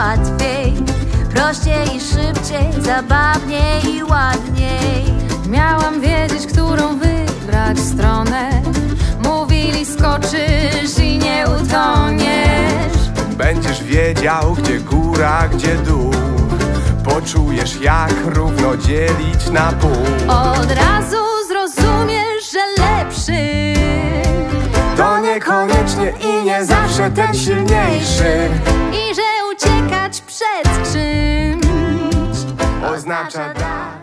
łatwiej, prościej i szybciej, zabawniej i ładniej. Miałam wiedzieć, którą wybrać stronę. Mówili, skoczysz i nie utoniesz. Będziesz wiedział, gdzie góra, gdzie dół. Poczujesz, jak równo dzielić na pół. Od razu zrozumiesz, że lepszy to niekoniecznie i nie zawsze ten silniejszy. i że uciekać przed czymś Oznacza tak.